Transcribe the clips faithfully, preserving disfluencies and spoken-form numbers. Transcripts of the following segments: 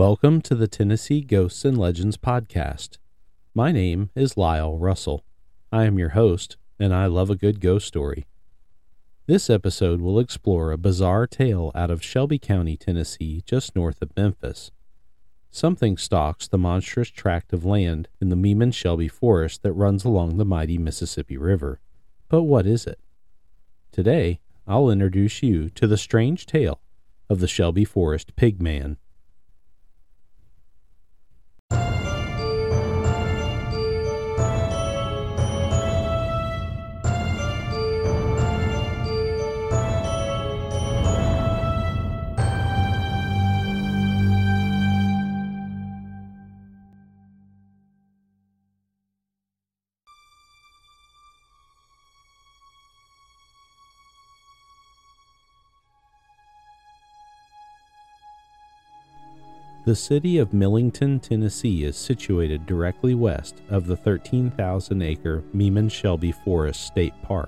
Welcome to the Tennessee Ghosts and Legends podcast. My name is Lyle Russell. I am your host, and I love a good ghost story. This episode will explore a bizarre tale out of Shelby County, Tennessee, just north of Memphis. Something stalks the monstrous tract of land in the Meeman-Shelby Forest that runs along the mighty Mississippi River. But what is it? Today, I'll introduce you to the strange tale of the Shelby Forest Pigman. The city of Millington, Tennessee is situated directly west of the thirteen thousand acre Meeman-Shelby Forest State Park.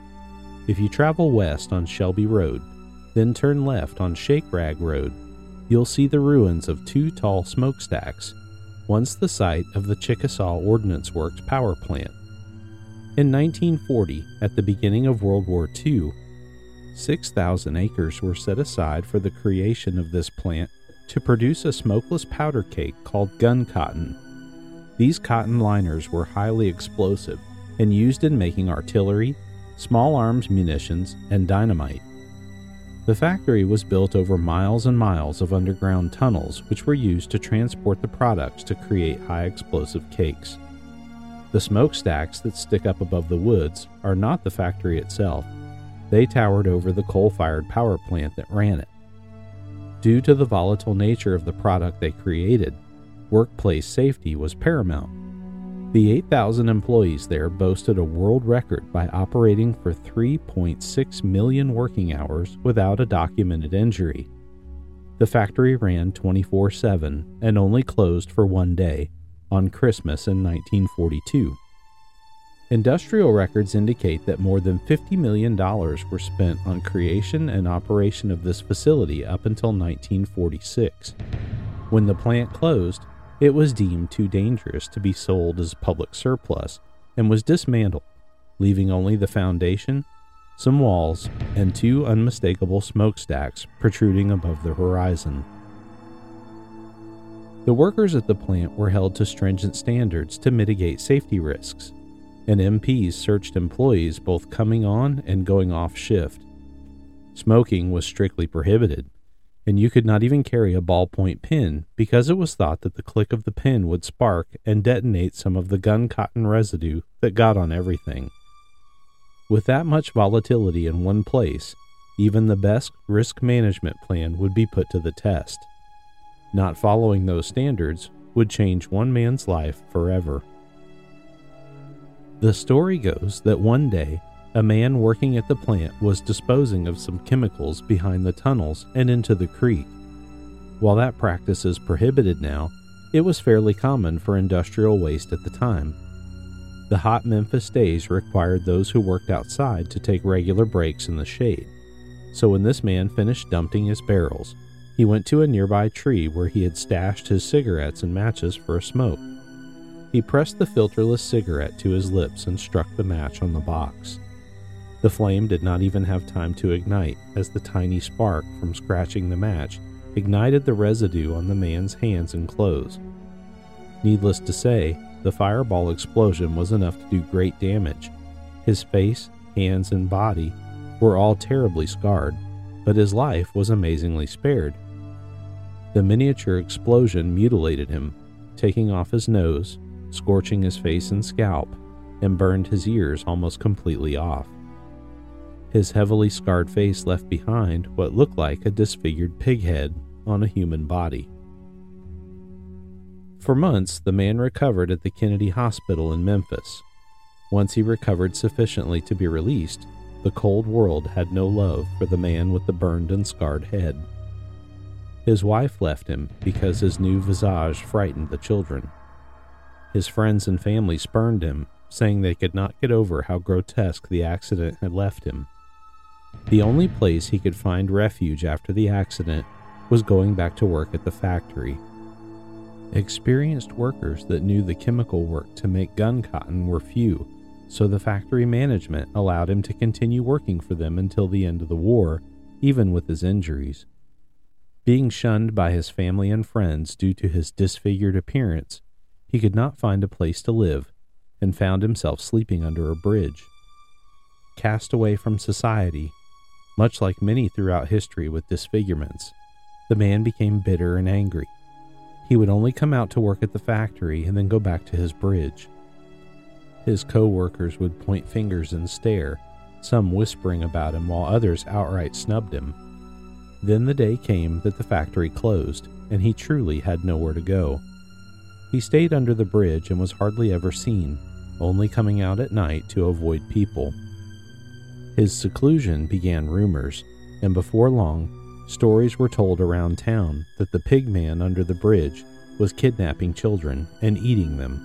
If you travel west on Shelby Road, then turn left on Shake Rag Road, you'll see the ruins of two tall smokestacks, once the site of the Chickasaw Ordnance Works power plant. In nineteen forty, at the beginning of World War Two, six thousand acres were set aside for the creation of this plant to produce a smokeless powder cake called gun cotton. These cotton liners were highly explosive and used in making artillery, small arms munitions, and dynamite. The factory was built over miles and miles of underground tunnels which were used to transport the products to create high explosive cakes. The smokestacks that stick up above the woods are not the factory itself. They towered over the coal-fired power plant that ran it. Due to the volatile nature of the product they created, workplace safety was paramount. The eight thousand employees there boasted a world record by operating for three point six million working hours without a documented injury. The factory ran twenty-four seven and only closed for one day, on Christmas in nineteen forty-two. Industrial records indicate that more than fifty million dollars were spent on creation and operation of this facility up until nineteen forty-six. When the plant closed, it was deemed too dangerous to be sold as public surplus and was dismantled, leaving only the foundation, some walls, and two unmistakable smokestacks protruding above the horizon. The workers at the plant were held to stringent standards to mitigate safety risks, and M Ps searched employees both coming on and going off shift. Smoking was strictly prohibited, and you could not even carry a ballpoint pen because it was thought that the click of the pen would spark and detonate some of the gun cotton residue that got on everything. With that much volatility in one place, even the best risk management plan would be put to the test. Not following those standards would change one man's life forever. The story goes that one day, a man working at the plant was disposing of some chemicals behind the tunnels and into the creek. While that practice is prohibited now, it was fairly common for industrial waste at the time. The hot Memphis days required those who worked outside to take regular breaks in the shade. So when this man finished dumping his barrels, he went to a nearby tree where he had stashed his cigarettes and matches for a smoke. He pressed the filterless cigarette to his lips and struck the match on the box. The flame did not even have time to ignite, as the tiny spark from scratching the match ignited the residue on the man's hands and clothes. Needless to say, the fireball explosion was enough to do great damage. His face, hands, and body were all terribly scarred, but his life was amazingly spared. The miniature explosion mutilated him, taking off his nose, scorching his face and scalp, and burned his ears almost completely off. His heavily scarred face left behind what looked like a disfigured pig head on a human body. For months, the man recovered at the Kennedy Hospital in Memphis. Once he recovered sufficiently to be released, the cold world had no love for the man with the burned and scarred head. His wife left him because his new visage frightened the children. His friends and family spurned him, saying they could not get over how grotesque the accident had left him. The only place he could find refuge after the accident was going back to work at the factory, Experienced workers that knew the chemical work to make gun cotton were few, so the factory management allowed him to continue working for them until the end of the war, even with his injuries. Being shunned by his family and friends due to his disfigured appearance, he could not find a place to live and found himself sleeping under a bridge. Cast away from society, much like many throughout history with disfigurements, the man became bitter and angry. He would only come out to work at the factory and then go back to his bridge. His co-workers would point fingers and stare, some whispering about him while others outright snubbed him. Then the day came that the factory closed, and he truly had nowhere to go. He stayed under the bridge and was hardly ever seen, only coming out at night to avoid people. His seclusion began rumors, and before long, stories were told around town that the pig man under the bridge was kidnapping children and eating them.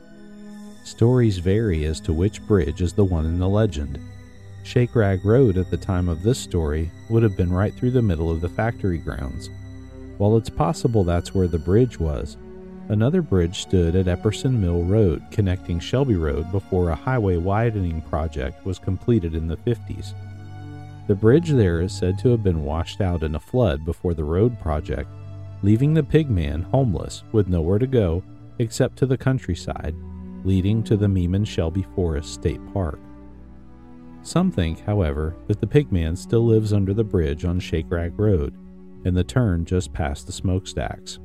Stories vary as to which bridge is the one in the legend. Shake Rag Road at the time of this story would have been right through the middle of the factory grounds. While it's possible that's where the bridge was, another bridge stood at Epperson Mill Road connecting Shelby Road before a highway widening project was completed in the fifties. The bridge there is said to have been washed out in a flood before the road project, leaving the pig man homeless with nowhere to go except to the countryside, leading to the Meeman-Shelby Forest State Park. Some think, however, that the pig man still lives under the bridge on Shake Rag Road, and the turn just past the smokestacks.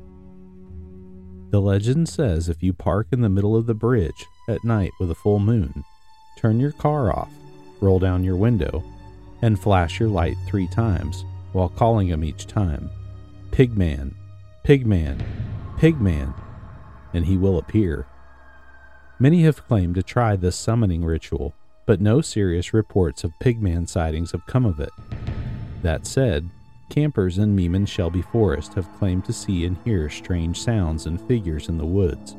The legend says if you park in the middle of the bridge at night with a full moon, turn your car off, roll down your window, and flash your light three times while calling him each time, "Pigman, Pigman, Pigman," and he will appear. Many have claimed to try this summoning ritual, but no serious reports of pigman sightings have come of it. That said, campers in Meeman-Shelby Forest have claimed to see and hear strange sounds and figures in the woods.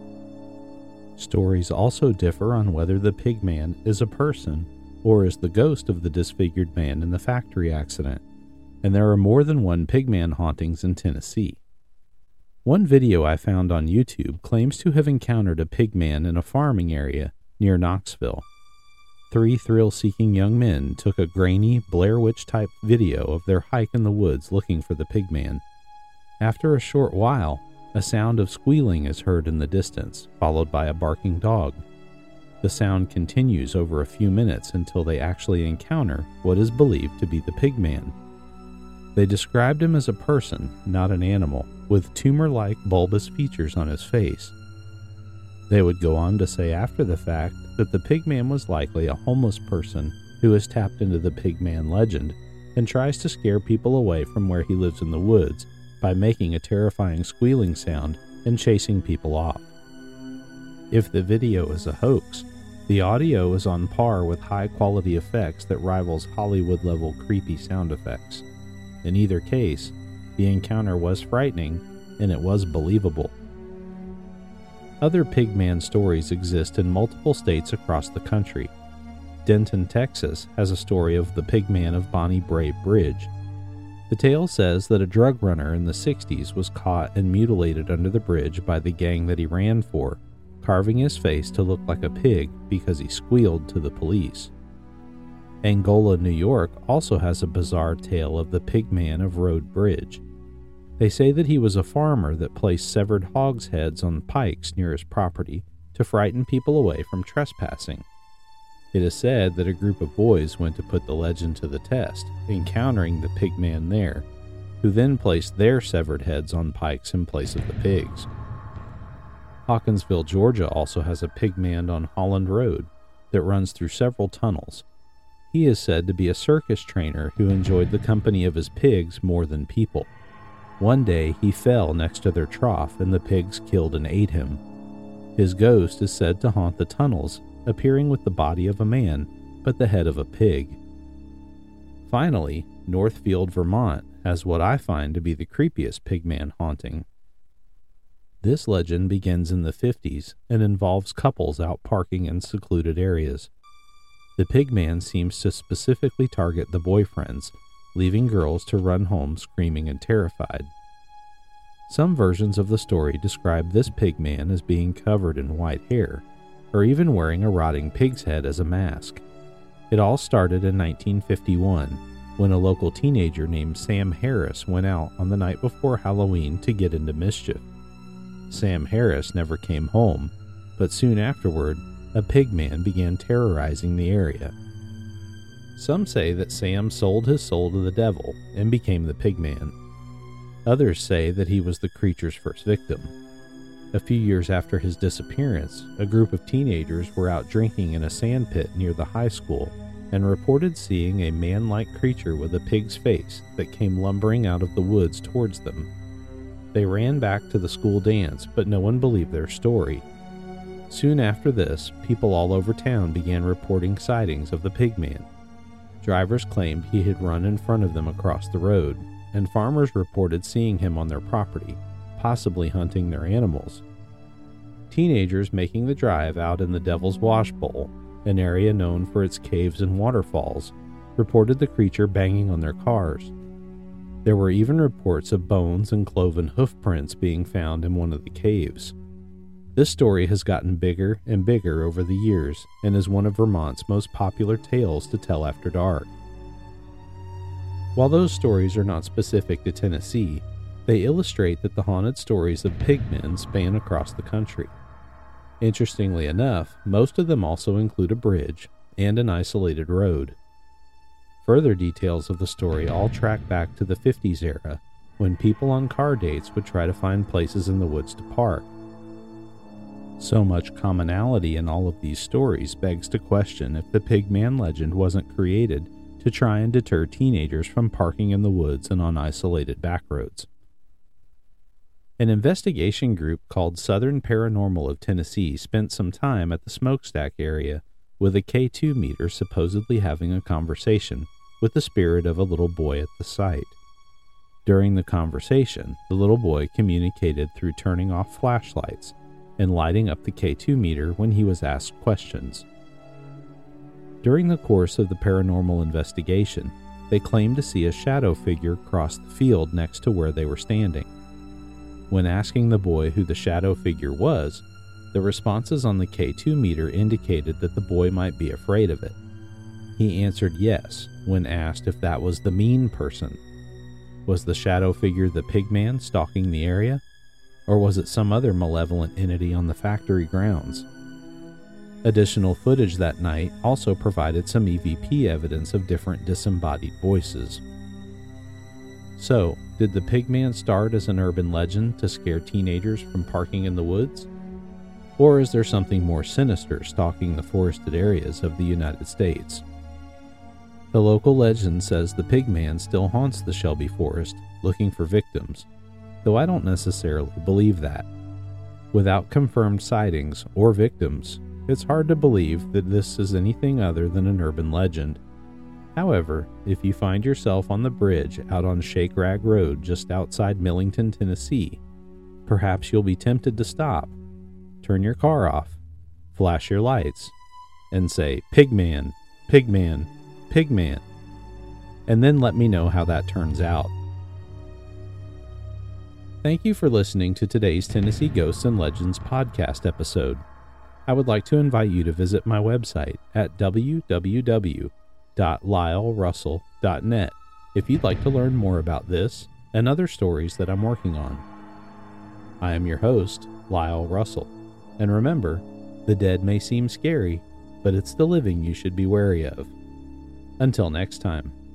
Stories also differ on whether the pigman is a person or is the ghost of the disfigured man in the factory accident, and there are more than one pigman hauntings in Tennessee. One video I found on YouTube claims to have encountered a pigman in a farming area near Knoxville. Three thrill-seeking young men took a grainy, Blair Witch-type video of their hike in the woods looking for the pigman. After a short while, a sound of squealing is heard in the distance, followed by a barking dog. The sound continues over a few minutes until they actually encounter what is believed to be the pigman. They described him as a person, not an animal, with tumor-like bulbous features on his face. They would go on to say after the fact that the pigman was likely a homeless person who has tapped into the pigman legend and tries to scare people away from where he lives in the woods by making a terrifying squealing sound and chasing people off. If the video is a hoax, the audio is on par with high-quality effects that rivals Hollywood-level creepy sound effects. In either case, the encounter was frightening, and it was believable. Other pigman stories exist in multiple states across the country. Denton, Texas has a story of the pigman of Bonnie Brae Bridge. The tale says that a drug runner in the sixties was caught and mutilated under the bridge by the gang that he ran for, carving his face to look like a pig because he squealed to the police. Angola, New York also has a bizarre tale of the pigman of Road Bridge. They say that he was a farmer that placed severed hogs' heads on pikes near his property to frighten people away from trespassing. It is said that a group of boys went to put the legend to the test, encountering the pigman there, who then placed their severed heads on pikes in place of the pigs. Hawkinsville, Georgia also has a pigman on Holland Road that runs through several tunnels. He is said to be a circus trainer who enjoyed the company of his pigs more than people. One day he fell next to their trough and the pigs killed and ate him. His ghost is said to haunt the tunnels, appearing with the body of a man, but the head of a pig. Finally, Northfield, Vermont has what I find to be the creepiest pigman haunting. This legend begins in the fifties and involves couples out parking in secluded areas. The pigman seems to specifically target the boyfriends, leaving girls to run home screaming and terrified. Some versions of the story describe this pig man as being covered in white hair, or even wearing a rotting pig's head as a mask. It all started in nineteen fifty-one, when a local teenager named Sam Harris went out on the night before Halloween to get into mischief. Sam Harris never came home, but soon afterward, a pig man began terrorizing the area. Some say that Sam sold his soul to the devil and became the pig man. Others say that he was the creature's first victim. A few years after his disappearance, a group of teenagers were out drinking in a sand pit near the high school and reported seeing a man-like creature with a pig's face that came lumbering out of the woods towards them. They ran back to the school dance, but no one believed their story. Soon after this, people all over town began reporting sightings of the pig man. Drivers claimed he had run in front of them across the road, and farmers reported seeing him on their property, possibly hunting their animals. Teenagers making the drive out in the Devil's Wash Bowl, an area known for its caves and waterfalls, reported the creature banging on their cars. There were even reports of bones and cloven hoof prints being found in one of the caves. This story has gotten bigger and bigger over the years and is one of Vermont's most popular tales to tell after dark. While those stories are not specific to Tennessee, they illustrate that the haunted stories of pigmen span across the country. Interestingly enough, most of them also include a bridge and an isolated road. Further details of the story all track back to the fifties era, when people on car dates would try to find places in the woods to park. So much commonality in all of these stories begs to question if the pigman legend wasn't created to try and deter teenagers from parking in the woods and on isolated back roads. An investigation group called Southern Paranormal of Tennessee spent some time at the smokestack area with a K two meter supposedly having a conversation with the spirit of a little boy at the site. During the conversation, the little boy communicated through turning off flashlights and lighting up the K two meter when he was asked questions. During the course of the paranormal investigation, they claimed to see a shadow figure cross the field next to where they were standing. When asking the boy who the shadow figure was, the responses on the K two meter indicated that the boy might be afraid of it. He answered yes when asked if that was the mean person. Was the shadow figure the pigman stalking the area? Or was it some other malevolent entity on the factory grounds? Additional footage that night also provided some E V P evidence of different disembodied voices. So, did the pigman start as an urban legend to scare teenagers from parking in the woods? Or is there something more sinister stalking the forested areas of the United States? The local legend says the pigman still haunts the Shelby Forest, looking for victims, though I don't necessarily believe that. Without confirmed sightings or victims, it's hard to believe that this is anything other than an urban legend. However, if you find yourself on the bridge out on Shake Rag Road just outside Millington, Tennessee, perhaps you'll be tempted to stop, turn your car off, flash your lights, and say, "Pigman, Pigman, Pigman," and then let me know how that turns out. Thank you for listening to today's Tennessee Ghosts and Legends podcast episode. I would like to invite you to visit my website at w w w dot lyle russell dot net if you'd like to learn more about this and other stories that I'm working on. I am your host, Lyle Russell, and remember, the dead may seem scary, but it's the living you should be wary of. Until next time.